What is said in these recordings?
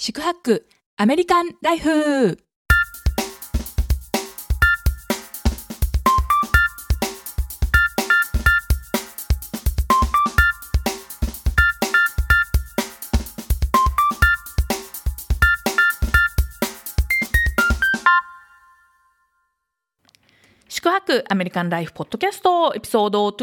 宿泊アメリカンライフ。宿泊アメリカンライフポッドキャストエピソード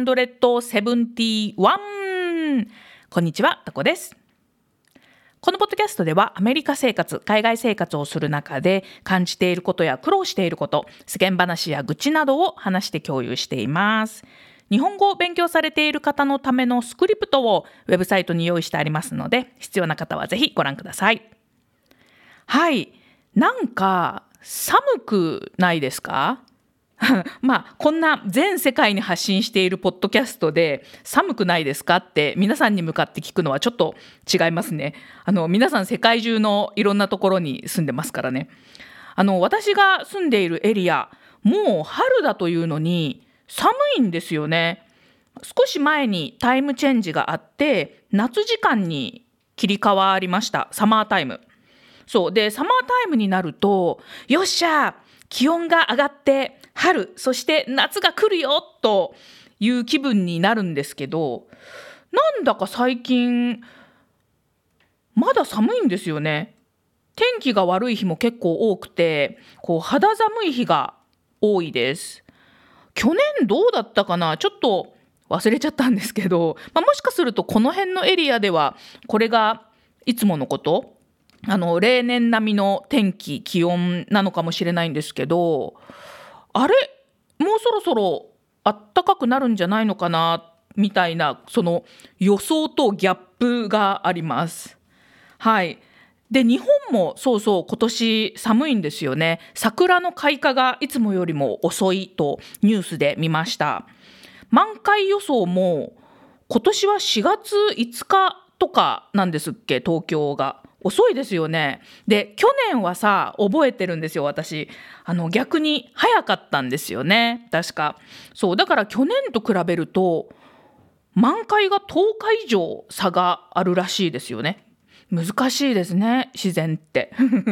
271。こんにちは、タコです。このポッドキャストではアメリカ生活、海外生活をする中で感じていることや苦労していること、世間話や愚痴などを話して共有しています。日本語を勉強されている方のためのスクリプトをウェブサイトに用意してありますので、必要な方はぜひご覧ください。はい、なんか寒くないですか？こんな全世界に発信しているポッドキャストで寒くないですかって皆さんに向かって聞くのはちょっと違いますね。皆さん世界中のいろんなところに住んでますからね。私が住んでいるエリア、もう春だというのに寒いんですよね。少し前にタイムチェンジがあって夏時間に切り替わりました。サマータイム。そうで、サマータイムになるとよっしゃ、気温が上がって春、そして夏が来るよという気分になるんですけど、なんだか最近まだ寒いんですよね。天気が悪い日も結構多くて、肌寒い日が多いです。去年どうだったかな、ちょっと忘れちゃったんですけど、もしかするとこの辺のエリアではこれがいつものこと、例年並みの天気気温なのかもしれないんですけど、あれ、もうそろそろ暖かくなるんじゃないのかなみたいな、その予想とギャップがあります。はい。で、日本もそう今年寒いんですよね。桜の開花がいつもよりも遅いとニュースで見ました。満開予想も今年は4月5日とかなんですっけ、東京が。遅いですよね。で、去年は覚えてるんですよ、私。逆に早かったんですよね、確か。そうだから去年と比べると満開が10日以上差があるらしいですよね。難しいですね、自然って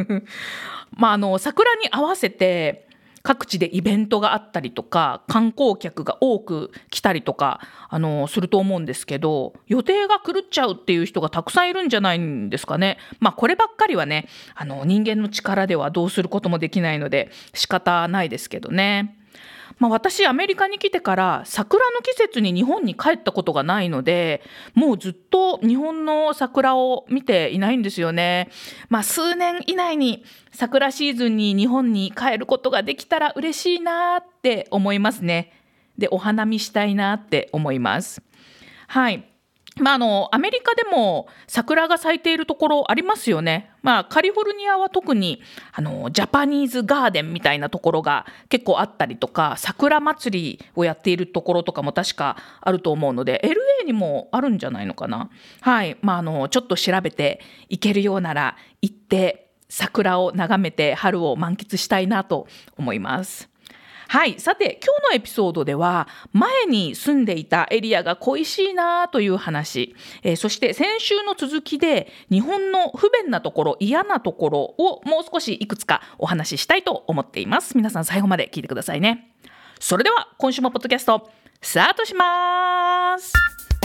桜に合わせて各地でイベントがあったりとか、観光客が多く来たりとかすると思うんですけど、予定が狂っちゃうっていう人がたくさんいるんじゃないんですかね。こればっかりはね、人間の力ではどうすることもできないので仕方ないですけどね。私アメリカに来てから桜の季節に日本に帰ったことがないので、もうずっと日本の桜を見ていないんですよね。数年以内に桜シーズンに日本に帰ることができたら嬉しいなって思いますね。で、お花見したいなって思います。はい。アメリカでも桜が咲いているところありますよね。カリフォルニアは特にジャパニーズガーデンみたいなところが結構あったりとか、桜祭りをやっているところとかも確かあると思うので、 LA にもあるんじゃないのかな。はい。ちょっと調べて行けるようなら行って桜を眺めて春を満喫したいなと思います。はい、さて今日のエピソードでは前に住んでいたエリアが恋しいなという話、そして先週の続きで日本の不便なところ、嫌なところをもう少しいくつかお話ししたいと思っています。皆さん最後まで聞いてくださいね。それでは今週もポッドキャストスタートします。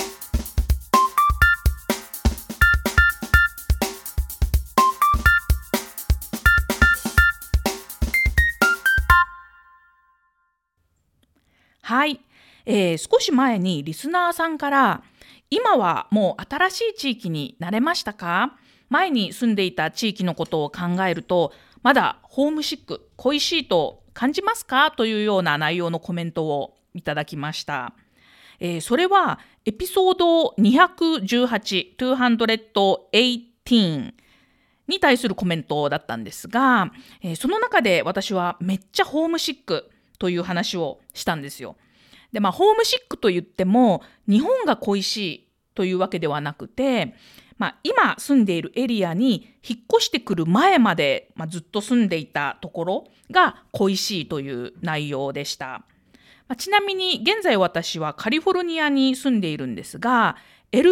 はい、少し前にリスナーさんから、今はもう新しい地域に慣れましたか？前に住んでいた地域のことを考えるとまだホームシック、恋しいと感じますか？というような内容のコメントをいただきました。それはエピソード218、218に対するコメントだったんですが、その中で私はめっちゃホームシックという話をしたんですよ。で、ホームシックと言っても日本が恋しいというわけではなくて、今住んでいるエリアに引っ越してくる前まで、ずっと住んでいたところが恋しいという内容でした。ちなみに現在私はカリフォルニアに住んでいるんですが、LA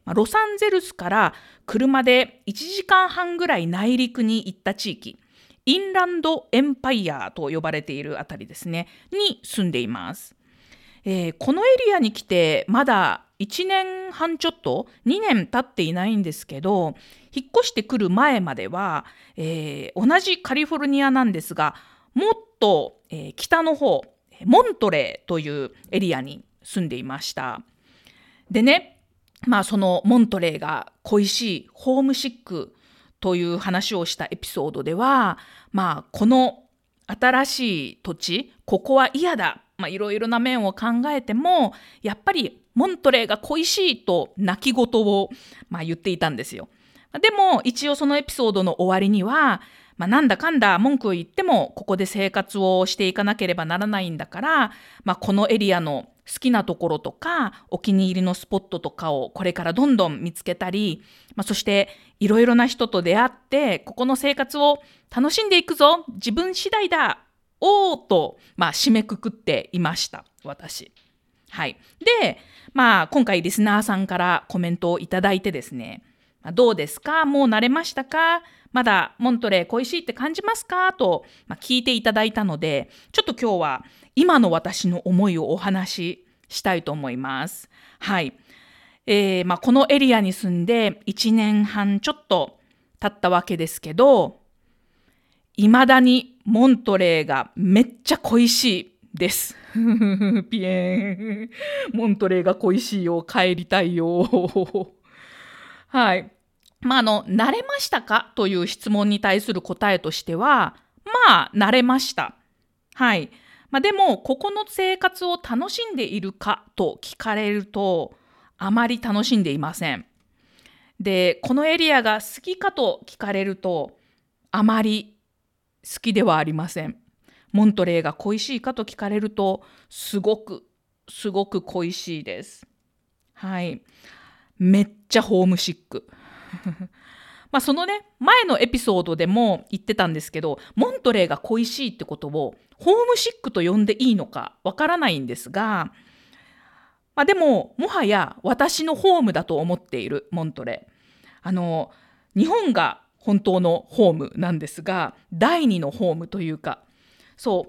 ロサンゼルスから車で1時間半ぐらい内陸に行った地域、インランドエンパイアと呼ばれているあたりですね、に住んでいます。このエリアに来てまだ1年半ちょっと2年経っていないんですけど、引っ越してくる前までは、同じカリフォルニアなんですが、もっと、北の方、モントレーというエリアに住んでいました。でね、そのモントレーが恋しい、ホームシックという話をしたエピソードでは、この新しい土地、ここは嫌だ、いろいろな面を考えてもやっぱりモントレーが恋しいと泣き言を、言っていたんですよ。でも一応そのエピソードの終わりには、なんだかんだ文句を言ってもここで生活をしていかなければならないんだから、このエリアの好きなところとかお気に入りのスポットとかをこれからどんどん見つけたり、そしていろいろな人と出会ってここの生活を楽しんでいくぞ、自分次第だと、締めくくっていました、私。はい。で、今回リスナーさんからコメントをいただいてですね、どうですか？もう慣れましたか？まだモントレー恋しいって感じますか？と、聞いていただいたので、ちょっと今日は今の私の思いをお話ししたいと思います。はい。このエリアに住んで1年半ちょっと経ったわけですけど、未だにモントレーがめっちゃ恋しいです。ピエン。モントレーが恋しいよ。帰りたいよ。はい。慣れましたかという質問に対する答えとしては、慣れました。はい。でも、ここの生活を楽しんでいるかと聞かれると、あまり楽しんでいません。で、このエリアが好きかと聞かれると、あまり好きではありません。モントレーが恋しいかと聞かれると、すごく恋しいです。はい。めっちゃホームシック。そのね、前のエピソードでも言ってたんですけど、モントレーが恋しいってことをホームシックと呼んでいいのかわからないんですが、でももはや私のホームだと思っているモントレー。日本が本当のホームなんですが、第二のホームというか、そう、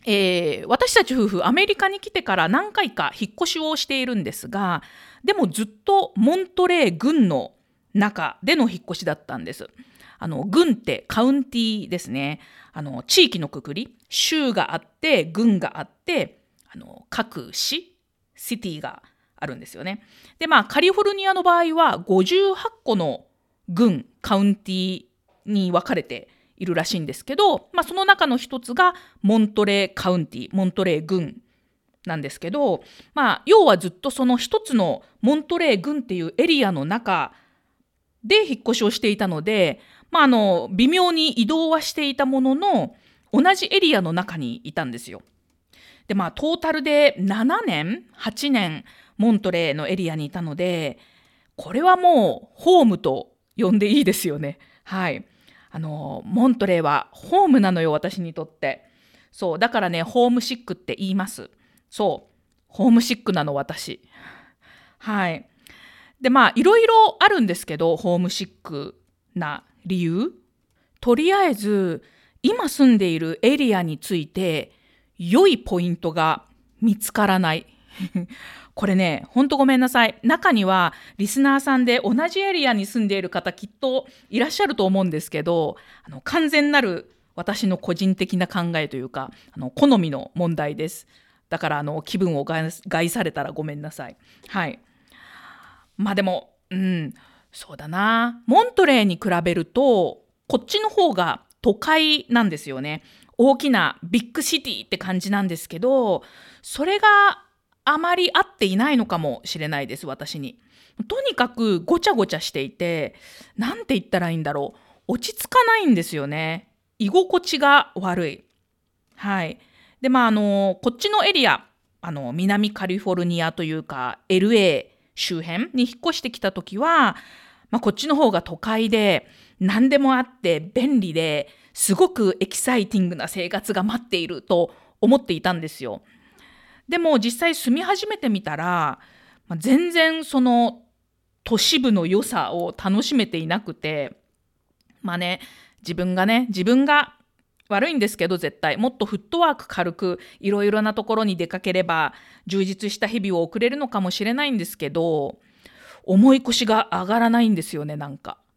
私たち夫婦アメリカに来てから何回か引っ越しをしているんですが、でもずっとモントレー郡の中での引っ越しだったんです。郡ってカウンティですね。地域のくくり、州があって郡があって、各市シティがあるんですよね。でカリフォルニアの場合は58個の郡カウンティに分かれているらしいんですけど、その中の一つがモントレーカウンティ、モントレー郡なんですけど、要はずっとその一つのモントレー郡っていうエリアの中で引っ越しをしていたので、微妙に移動はしていたものの、同じエリアの中にいたんですよ。でトータルで7年8年モントレーのエリアにいたので、これはもうホームと呼んでいいですよね。はい。モントレーはホームなのよ、私にとって。そうだからね、ホームシックって言います。そうホームシックなの、私。はい。でいろいろあるんですけど、ホームシックな理由、とりあえず今住んでいるエリアについて良いポイントが見つからないこれね、ほんとごめんなさい。中にはリスナーさんで同じエリアに住んでいる方きっといらっしゃると思うんですけど、完全なる私の個人的な考えというか、好みの問題です。だから気分を害されたらごめんなさい。はい。でも、そうだな。モントレーに比べるとこっちの方が都会なんですよね。大きなビッグシティって感じなんですけど、それがあまり合っていないのかもしれないです、私に。とにかくごちゃごちゃしていて、なんて言ったらいいんだろう。落ち着かないんですよね。居心地が悪い。はい。で、こっちのエリア、南カリフォルニアというか、LA 周辺に引っ越してきたときは、こっちの方が都会で、何でもあって便利で、すごくエキサイティングな生活が待っていると思っていたんですよ。でも実際住み始めてみたら、全然その都市部の良さを楽しめていなくて、自分が悪いんですけど、絶対もっとフットワーク軽くいろいろなところに出かければ充実した日々を送れるのかもしれないんですけど、重い腰が上がらないんですよね。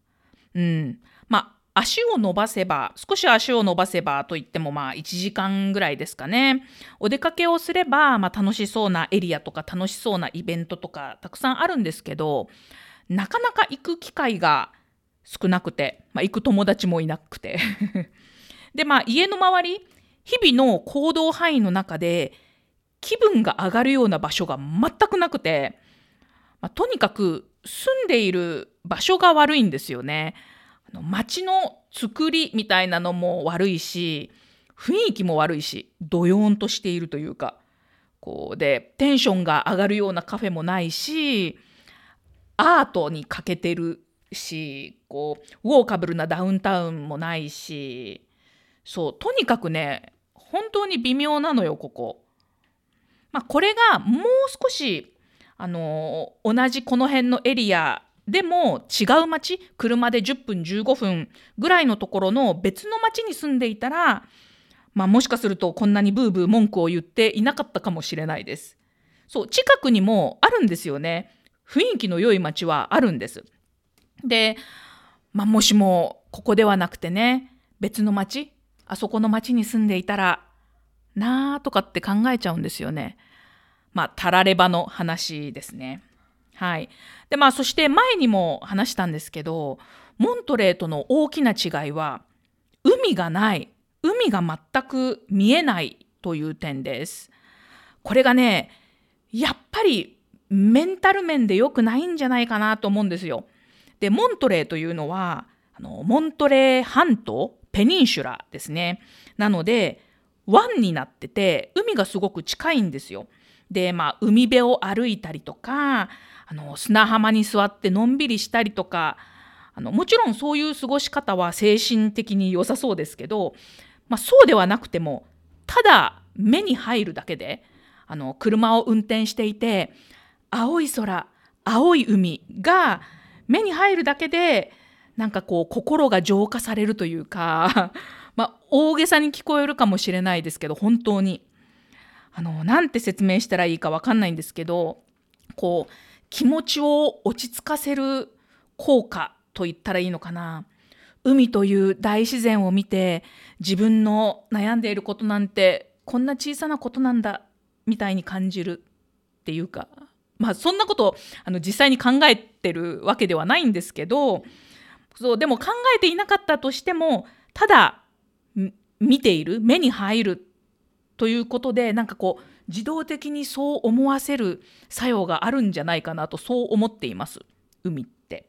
少し足を伸ばせばといっても1時間ぐらいですかね。お出かけをすれば、楽しそうなエリアとか楽しそうなイベントとかたくさんあるんですけど、なかなか行く機会が少なくて、行く友達もいなくてで家の周り、日々の行動範囲の中で気分が上がるような場所が全くなくて、とにかく住んでいる場所が悪いんですよね。街の作りみたいなのも悪いし、雰囲気も悪いし、どよーんとしているというか、でテンションが上がるようなカフェもないし、アートに欠けてるし、ウォーカブルなダウンタウンもないし、とにかくね、本当に微妙なのよ、ここ。これがもう少し同じこの辺のエリアでも違う町、車で10分15分ぐらいのところの別の町に住んでいたら、もしかするとこんなにブーブー文句を言っていなかったかもしれないです。近くにもあるんですよね。雰囲気の良い町はあるんです。で、もしもここではなくてね、別の町、あそこの町に住んでいたらなーとかって考えちゃうんですよね。たらればの話ですね。はい。でそして前にも話したんですけど、モントレーとの大きな違いは海が全く見えないという点です。これがね、やっぱりメンタル面で良くないんじゃないかなと思うんですよ。でモントレーというのはモントレー半島ペニンシュラですね。なので湾になってて海がすごく近いんですよ。で海辺を歩いたりとか砂浜に座ってのんびりしたりとか、もちろんそういう過ごし方は精神的に良さそうですけど、そうではなくてもただ目に入るだけで車を運転していて青い空青い海が目に入るだけで心が浄化されるというか大げさに聞こえるかもしれないですけど、本当になんて説明したらいいか分かんないんですけど、気持ちを落ち着かせる効果と言ったらいいのかな。海という大自然を見て自分の悩んでいることなんてこんな小さなことなんだみたいに感じるっていうか、そんなこと実際に考えてるわけではないんですけど、でも考えていなかったとしてもただ見ている、目に入るということで自動的にそう思わせる作用があるんじゃないかなとそう思っています、海って。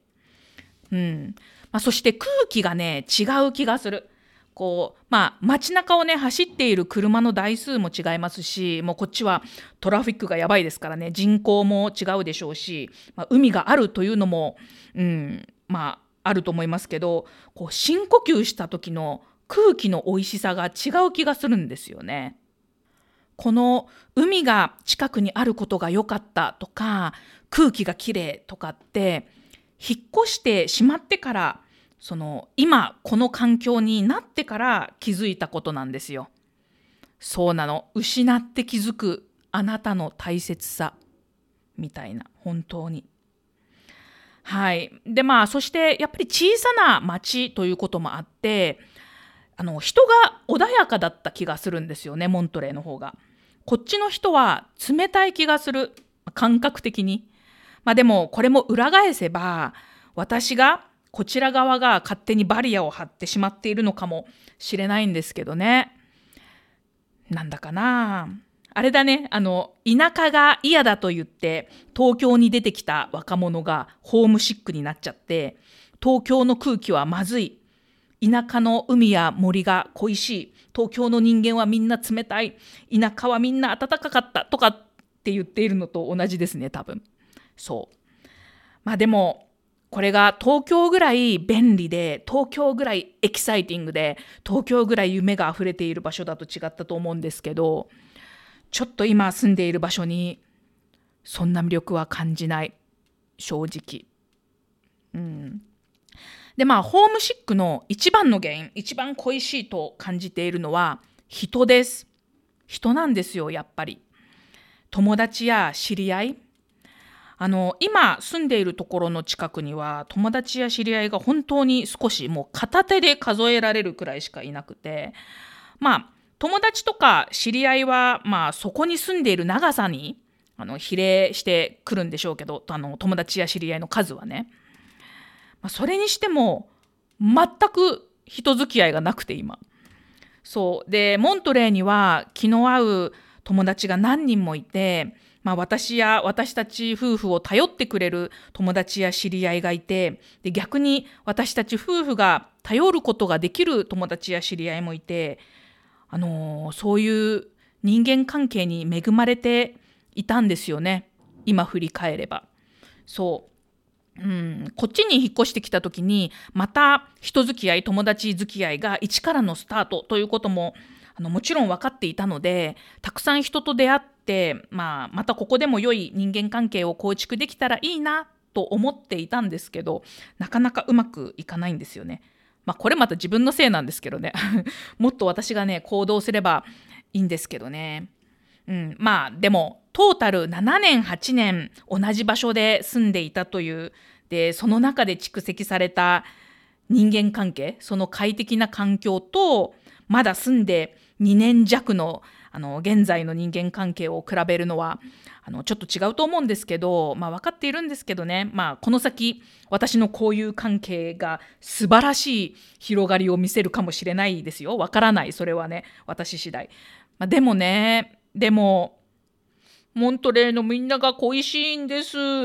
そして空気がね違う気がする。街中をね走っている車の台数も違いますし、もうこっちはトラフィックがやばいですからね、人口も違うでしょうし、海があるというのもあると思いますけど、深呼吸した時の空気の美味しさが違う気がするんですよね。この海が近くにあることが良かったとか空気がきれいとかって引っ越してしまってから、今この環境になってから気づいたことなんですよ。そうなの、失って気づくあなたの大切さみたいな、本当に。はい。でそしてやっぱり小さな町ということもあって人が穏やかだった気がするんですよね、モントレーの方が。こっちの人は冷たい気がする、感覚的に。でもこれも裏返せば私がこちら側が勝手にバリアを張ってしまっているのかもしれないんですけどね。なんだかな、あれだね、田舎が嫌だと言って東京に出てきた若者がホームシックになっちゃって、東京の空気はまずい、田舎の海や森が恋しい、東京の人間はみんな冷たい、田舎はみんな暖かかったとかって言っているのと同じですね、多分。でもこれが東京ぐらい便利で、東京ぐらいエキサイティングで、東京ぐらい夢があふれている場所だと違ったと思うんですけど、ちょっと今住んでいる場所にそんな魅力は感じない、正直。 でホームシックの一番の原因、一番恋しいと感じているのは人です。人なんですよ。やっぱり友達や知り合い、今住んでいるところの近くには友達や知り合いが本当に少し、もう片手で数えられるくらいしかいなくて、友達とか知り合いはそこに住んでいる長さに比例してくるんでしょうけど、友達や知り合いの数はね、それにしても全く人付き合いがなくて、今そうで、モントレーには気の合う友達が何人もいて、私や私たち夫婦を頼ってくれる友達や知り合いがいて、で逆に私たち夫婦が頼ることができる友達や知り合いもいて、そういう人間関係に恵まれていたんですよね、今振り返れば。こっちに引っ越してきた時にまた人付き合い、友達付き合いが一からのスタートということももちろん分かっていたので、たくさん人と出会って、またここでも良い人間関係を構築できたらいいなと思っていたんですけど、なかなかうまくいかないんですよね。これまた自分のせいなんですけどねもっと私がね行動すればいいんですけどね。でもトータル7年8年同じ場所で住んでいたという、でその中で蓄積された人間関係、その快適な環境とまだ住んで2年弱の現在の人間関係を比べるのはちょっと違うと思うんですけど、分かっているんですけどね、この先私の交友関係が素晴らしい広がりを見せるかもしれないですよ。わからない、それはね私次第。でもモントレーのみんなが恋しいんです。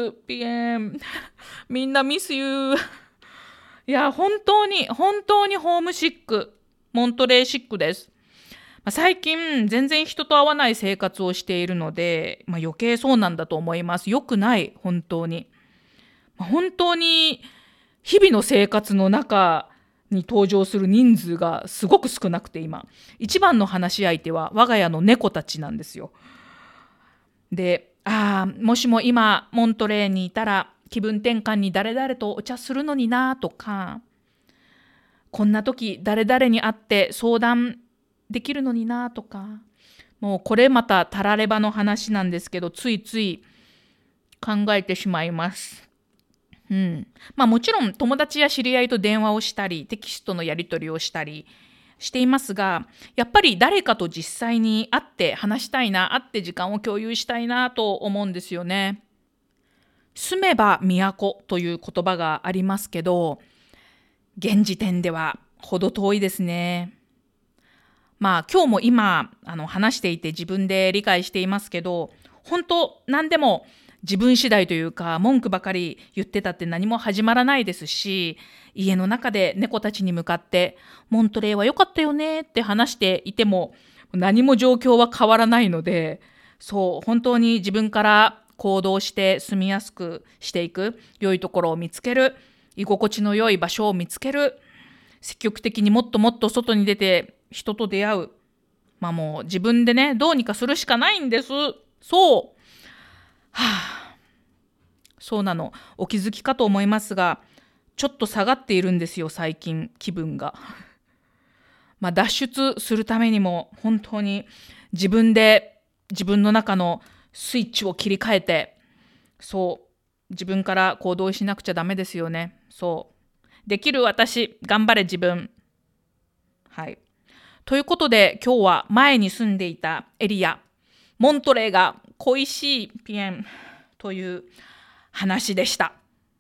ピエンみんなミスユーいや本当にホームシック、モントレーシックです。最近全然人と会わない生活をしているので、余計そうなんだと思います。良くない、本当に。本当に日々の生活の中に登場する人数がすごく少なくて、今一番の話し相手は我が家の猫たちなんですよ。で、もしも今モントレーにいたら気分転換に誰々とお茶するのになとか、こんな時誰々に会って相談できるのになとか、もうこれまたたらればの話なんですけど、ついつい考えてしまいます。もちろん友達や知り合いと電話をしたりテキストのやり取りをしたりしていますが、やっぱり誰かと実際に会って話したいな、会って時間を共有したいなと思うんですよね。住めば都という言葉がありますけど、現時点では程遠いですね。今日も今話していて自分で理解していますけど、本当何でも自分次第というか、文句ばかり言ってたって何も始まらないですし、家の中で猫たちに向かってモントレーは良かったよねって話していても何も状況は変わらないので、本当に自分から行動して住みやすくしていく、良いところを見つける、居心地の良い場所を見つける、積極的にもっともっと外に出て人と出会う、もう自分でねどうにかするしかないんです。そうなの、お気づきかと思いますが、ちょっと下がっているんですよ最近、気分が脱出するためにも本当に自分で自分の中のスイッチを切り替えて、自分から行動しなくちゃダメですよね。できる私、頑張れ自分。ということで今日は前に住んでいたエリア、モントレーが恋しいピエンという話でした。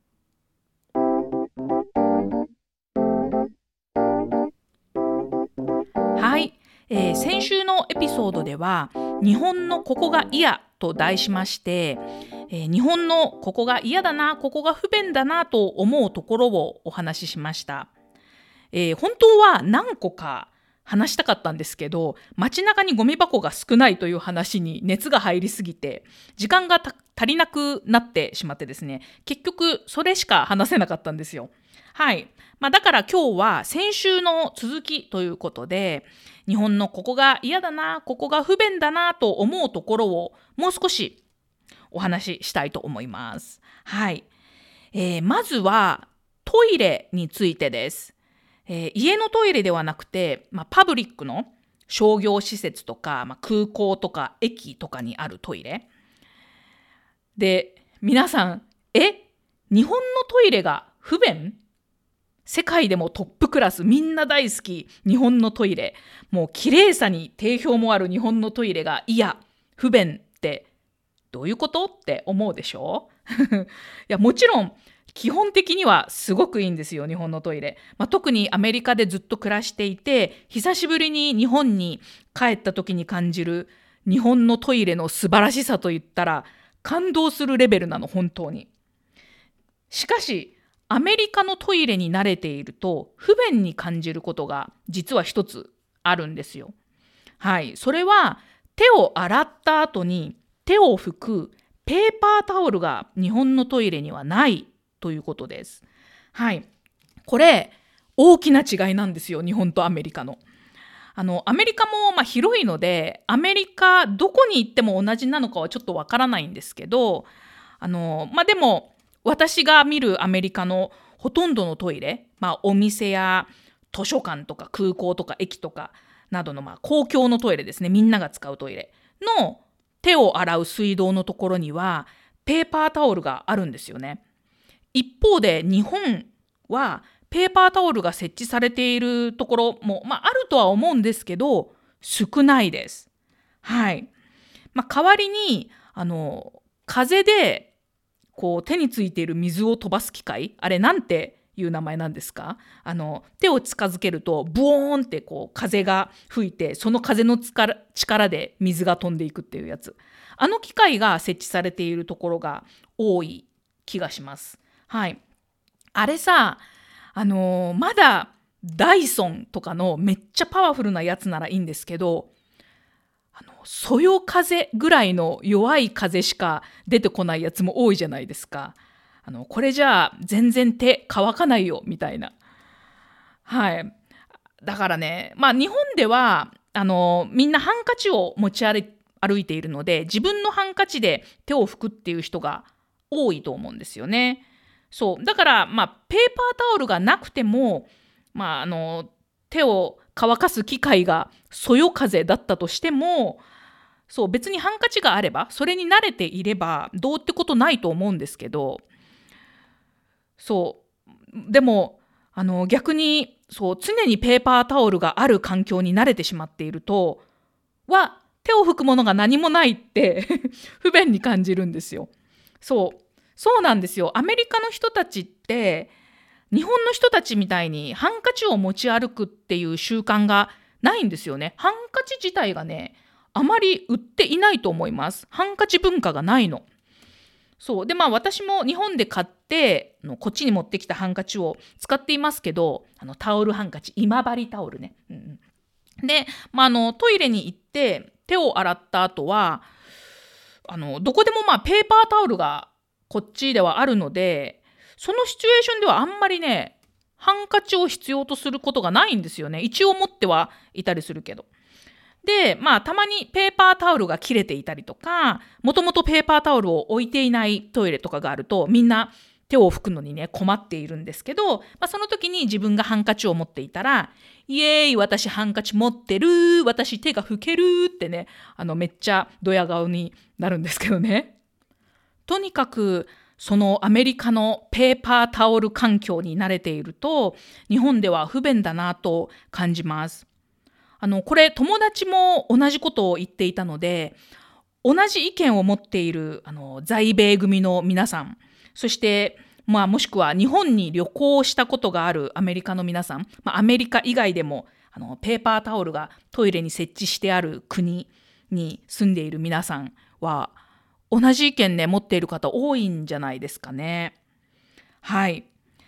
先週のエピソードでは日本のここが嫌と題しまして、日本のここが嫌だな、ここが不便だなと思うところをお話ししました。本当は何個か話したかったんですけど、街中にゴミ箱が少ないという話に熱が入りすぎて時間が足りなくなってしまってですね、結局それしか話せなかったんですよ。だから今日は先週の続きということで、日本のここが嫌だな、ここが不便だなと思うところをもう少しお話ししたいと思います。まずはトイレについてです。家のトイレではなくて、パブリックの商業施設とか、空港とか駅とかにあるトイレ。で、皆さん、日本のトイレが不便？世界でもトップクラス、みんな大好き日本のトイレ。もう綺麗さに定評もある日本のトイレが、いや、不便ってどういうことって思うでしょいや、もちろん、基本的にはすごくいいんですよ、日本のトイレ。特にアメリカでずっと暮らしていて、久しぶりに日本に帰った時に感じる日本のトイレの素晴らしさといったら、感動するレベルなの、本当に。しかし、アメリカのトイレに慣れていると、不便に感じることが実は一つあるんですよ。はい、それは手を洗った後に手を拭くペーパータオルが日本のトイレにはないということです。はい。これ、大きな違いなんですよ、日本とアメリカの。アメリカも広いので、アメリカどこに行っても同じなのかはちょっとわからないんですけど、でも、私が見るアメリカのほとんどのトイレ、お店や図書館とか空港とか駅とかなどの公共のトイレですね、みんなが使うトイレの手を洗う水道のところにはペーパータオルがあるんですよね。一方で日本はペーパータオルが設置されているところも、あるとは思うんですけど少ないです。はい。代わりに風で手についている水を飛ばす機械、あれなんていう名前なんですか？手を近づけるとブオーンって風が吹いて、その風の力で水が飛んでいくっていうやつ。あの機械が設置されているところが多い気がします。はい。あれさ、まだダイソンとかのめっちゃパワフルなやつならいいんですけど、そよ風ぐらいの弱い風しか出てこないやつも多いじゃないですか。これじゃあ全然手乾かないよみたいな。はい。だからね、日本ではみんなハンカチを持ち歩いているので、自分のハンカチで手を拭くっていう人が多いと思うんですよね。そうだから、ペーパータオルがなくても、手を乾かす機械がそよ風だったとしても、そう別にハンカチがあれば、それに慣れていればどうってことないと思うんですけど、そうでも逆にそう常にペーパータオルがある環境に慣れてしまっていると手を拭くものが何もないって不便に感じるんですよ。そうなんですよ。アメリカの人たちって日本の人たちみたいにハンカチを持ち歩くっていう習慣がないんですよね。ハンカチ自体がね、あまり売っていないと思います。ハンカチ文化がないの。そうで私も日本で買ってこっちに持ってきたハンカチを使っていますけど、タオルハンカチ、今治タオルね。で、トイレに行って手を洗った後はどこでもペーパータオルがこっちではあるので、そのシチュエーションではあんまりね、ハンカチを必要とすることがないんですよね。一応持ってはいたりするけど。で、たまにペーパータオルが切れていたりとか、もともとペーパータオルを置いていないトイレとかがあると、みんな手を拭くのにね、困っているんですけど、その時に自分がハンカチを持っていたら、イエーイ、私ハンカチ持ってる、私手が拭けるってね、めっちゃドヤ顔になるんですけどね。とにかく、そのアメリカのペーパータオル環境に慣れていると、日本では不便だなと感じます。これ友達も同じことを言っていたので、同じ意見を持っている在米組の皆さん、そしてもしくは日本に旅行したことがあるアメリカの皆さん、アメリカ以外でもペーパータオルがトイレに設置してある国に住んでいる皆さんは同じ意見ね持っている方多いんじゃないですかね。はい、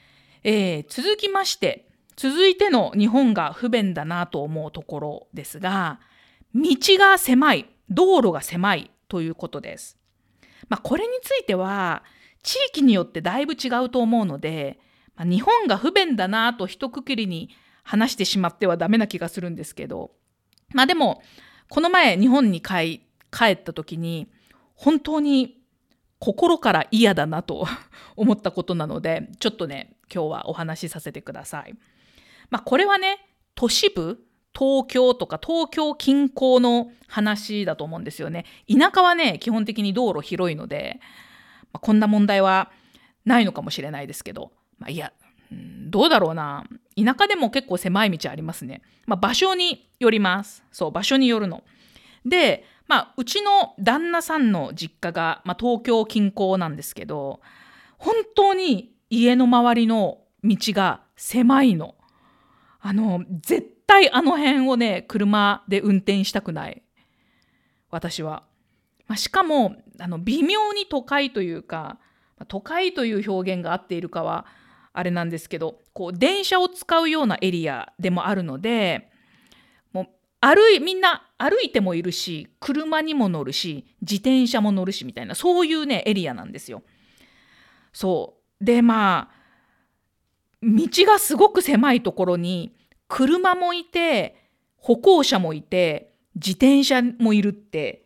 続いての日本が不便だなと思うところですが、道が狭い、道路が狭いということです。これについては地域によってだいぶ違うと思うので、日本が不便だなと一括りに話してしまってはダメな気がするんですけど、でもこの前日本に帰った時に本当に心から嫌だなと思ったことなので、ちょっとね今日はお話しさせてください。これはね都市部、東京とか東京近郊の話だと思うんですよね。田舎はね基本的に道路広いので、こんな問題はないのかもしれないですけど、どうだろうな。田舎でも結構狭い道ありますね。場所によります。そう、場所によるの。で、うちの旦那さんの実家が、東京近郊なんですけど、本当に家の周りの道が狭いの。絶対あの辺をね、車で運転したくない。私は。しかも、微妙に都会というか、都会という表現が合っているかは、あれなんですけど、電車を使うようなエリアでもあるので、もうみんな歩いてもいるし、車にも乗るし、自転車も乗るしみたいな、そういうね、エリアなんですよ。そう。で、道がすごく狭いところに、車もいて、歩行者もいて、自転車もいるって、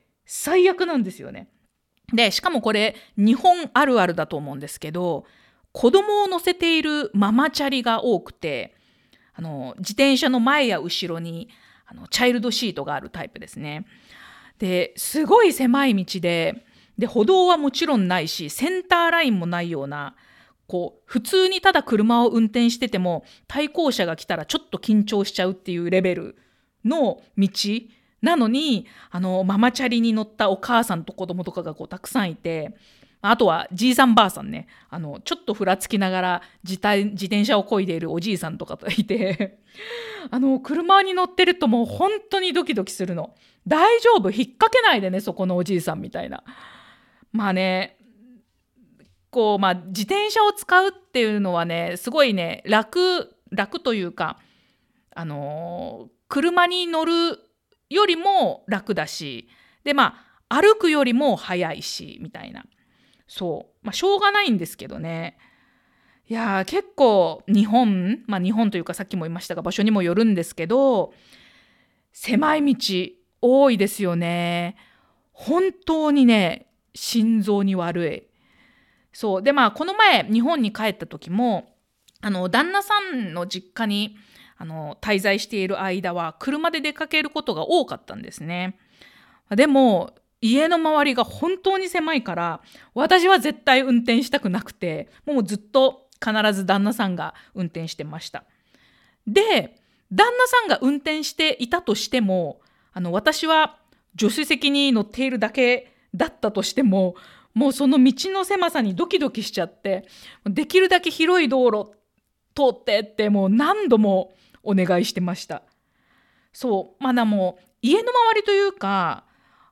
最悪なんですよね。で、しかもこれ、日本あるあるだと思うんですけど、子供を乗せているママチャリが多くて、自転車の前や後ろにチャイルドシートがあるタイプですね。で、すごい狭い道で、歩道はもちろんないし、センターラインもないような、普通にただ車を運転してても、対向車が来たらちょっと緊張しちゃうっていうレベルの道なのに、ママチャリに乗ったお母さんと子供とかがたくさんいて、あとはじいさんばあさんね、ちょっとふらつきながら自転車を漕いでいるおじいさんとかいて車に乗ってるともう本当にドキドキするの。大丈夫？引っ掛けないでね、そこのおじいさんみたいな。自転車を使うっていうのはね、すごいね、楽というか、車に乗るよりも楽だし、で歩くよりも早いしみたいな。そう。しょうがないんですけどね。いや結構日本というかさっきも言いましたが場所にもよるんですけど、狭い道多いですよね。本当にね、心臓に悪い。そう。でこの前日本に帰った時も、旦那さんの実家に滞在している間は車で出かけることが多かったんですね。でも家の周りが本当に狭いから私は絶対運転したくなくて、もうずっと必ず旦那さんが運転してました。で、旦那さんが運転していたとしても、私は助手席に乗っているだけだったとしても、もうその道の狭さにドキドキしちゃって、できるだけ広い道路通ってってもう何度もお願いしてました。そう。でも家の周りというか、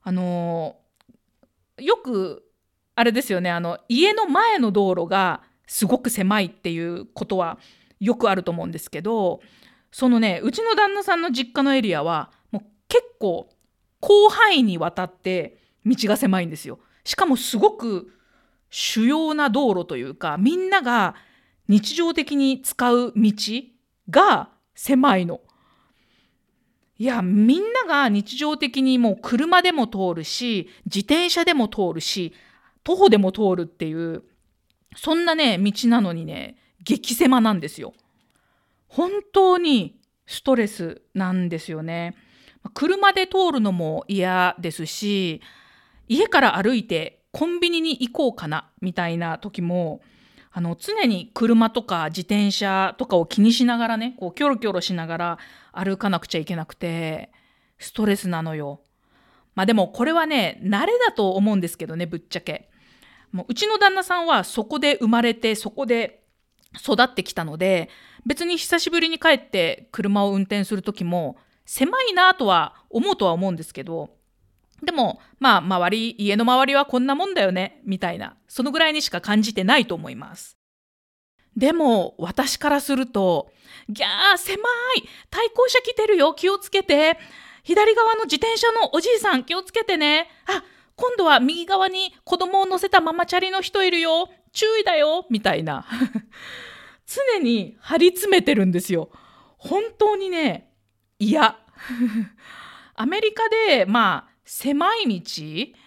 よくあれですよね、家の前の道路がすごく狭いっていうことはよくあると思うんですけど、そのね、うちの旦那さんの実家のエリアはもう結構広範囲にわたって道が狭いんですよ。しかもすごく主要な道路というか、みんなが日常的に使う道が狭いの。いや、みんなが日常的にもう車でも通るし、自転車でも通るし、徒歩でも通るっていう、そんなね、道なのにね、激狭なんですよ。本当にストレスなんですよね。車で通るのも嫌ですし、家から歩いてコンビニに行こうかなみたいな時も、常に車とか自転車とかを気にしながらね、キョロキョロしながら歩かなくちゃいけなくて、ストレスなのよ。でもこれはね、慣れだと思うんですけどね、ぶっちゃけ。もううちの旦那さんはそこで生まれて、そこで育ってきたので、別に久しぶりに帰って車を運転する時も、狭いなとは思うんですけど、でも家の周りはこんなもんだよねみたいな、そのぐらいにしか感じてないと思います。でも私からすると、ギャー狭い、対向車来てるよ、気をつけて、左側の自転車のおじいさん気をつけてね、今度は右側に子供を乗せたママチャリの人いるよ、注意だよみたいな常に張り詰めてるんですよ。本当にね、嫌アメリカで狭い道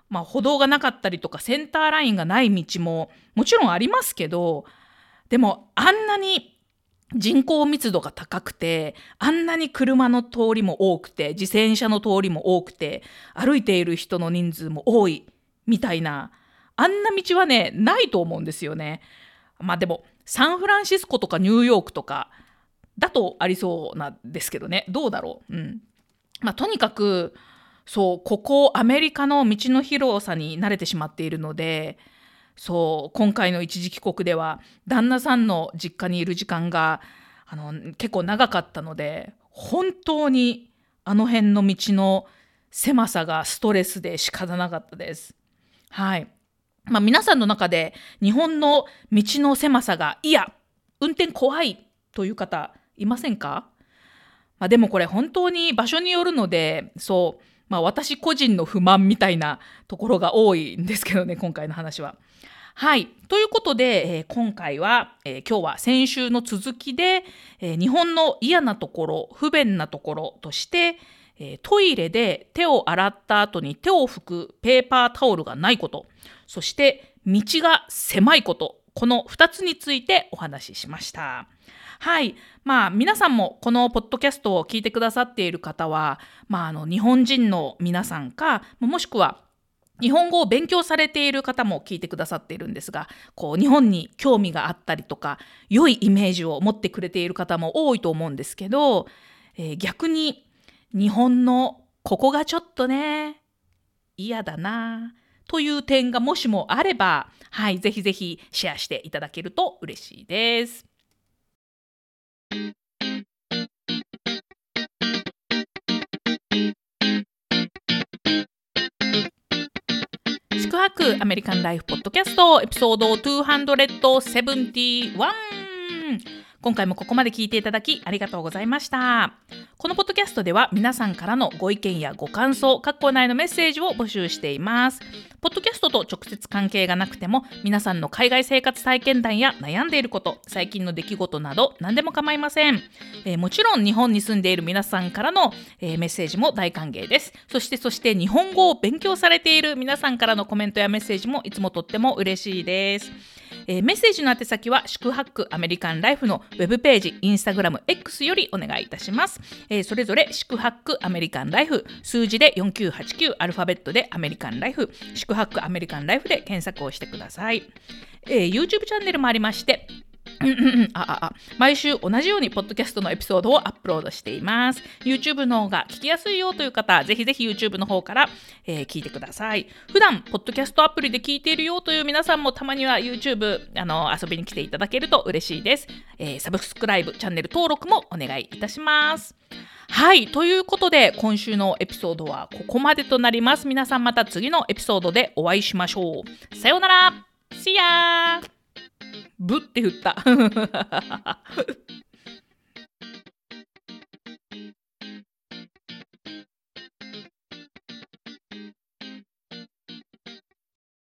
歩道がなかったりとかセンターラインがない道ももちろんありますけど、でもあんなに人口密度が高くて、あんなに車の通りも多くて、自転車の通りも多くて、歩いている人の人数も多いみたいな、あんな道はね、ないと思うんですよね。でもサンフランシスコとかニューヨークとかだとありそうなんですけどね。どうだろう。とにかくここアメリカの道の広さに慣れてしまっているので、今回の一時帰国では旦那さんの実家にいる時間が結構長かったので、本当にあの辺の道の狭さがストレスで仕方なかったです。はい。皆さんの中で日本の道の狭さが運転怖いという方いませんか？でもこれ本当に場所によるので、私個人の不満みたいなところが多いんですけどね、今回の話は。はい。ということで、今回は、今日は先週の続きで、日本の嫌なところ、不便なところとして、トイレで手を洗った後に手を拭くペーパータオルがないこと、そして道が狭いこと、この2つについてお話ししました。はい。皆さんもこのポッドキャストを聞いてくださっている方は、日本人の皆さんか、もしくは日本語を勉強されている方も聞いてくださっているんですが、日本に興味があったりとか、良いイメージを持ってくれている方も多いと思うんですけど、逆に日本のここがちょっとね、嫌だなという点がもしもあれば、はい、ぜひぜひシェアしていただけると嬉しいです。宿泊アメリカンライフポッドキャストエピソード271。今回もここまで聞いていただきありがとうございました。このポッドキャストでは皆さんからのご意見やご感想、括弧内のメッセージを募集しています。ポッドキャストと直接関係がなくても、皆さんの海外生活体験談や悩んでいること、最近の出来事など何でも構いません。もちろん日本に住んでいる皆さんからの、メッセージも大歓迎です。そして日本語を勉強されている皆さんからのコメントやメッセージもいつもとっても嬉しいです。メッセージの宛先は宿泊アメリカンライフのウェブページ、インスタグラム X よりお願いいたします。それぞれ宿泊アメリカンライフ、数字で4989、アルファベットでアメリカンライフ、宿泊アメリカンライフで検索をしてください。YouTube チャンネルもありまして、毎週同じようにポッドキャストのエピソードをアップロードしています。 YouTube の方が聞きやすいよという方、ぜひぜひ YouTube の方から、聞いてください。普段ポッドキャストアプリで聞いているよという皆さんもたまには YouTube 遊びに来ていただけると嬉しいです。サブスクライブ、チャンネル登録もお願いいたします。はい、ということで今週のエピソードはここまでとなります。皆さんまた次のエピソードでお会いしましょう。さようなら。See ya。ブって振った